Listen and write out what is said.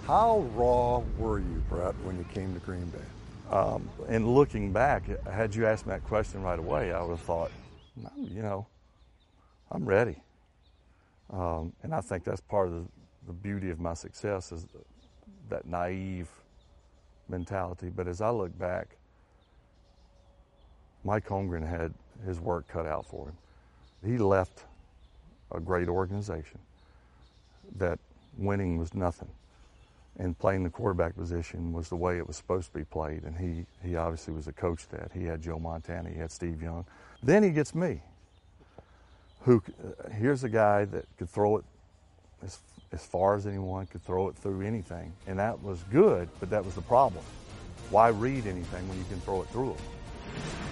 How raw were you, Brett, when you came to Green Bay? And looking back, had you asked me that question right away, I would have thought, I'm ready. And I think that's part of the beauty of my success is that naive mentality. But as I look back, Mike Holmgren had his work cut out for him. He left a great organization that winning was nothing, and playing the quarterback position was the way it was supposed to be played, and he obviously was a coach that. He had Joe Montana, he had Steve Young. Then he gets me, who here's a guy that could throw it as far as anyone, could throw it through anything, and that was good, but that was the problem. Why read anything when you can throw it through it?